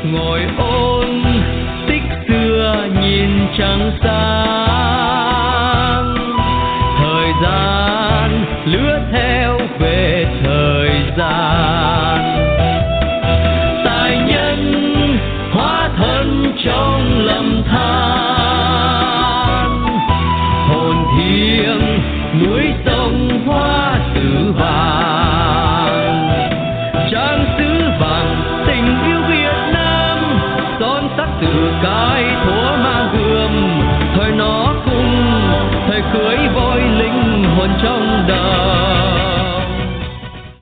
ngồi ôn tích xưa nhìn trăng sáng. Thời gian lướt theo về thời gian, tài nhân hóa thân trong lầm than. Hồn thiêng núi sông hoa tử vàng,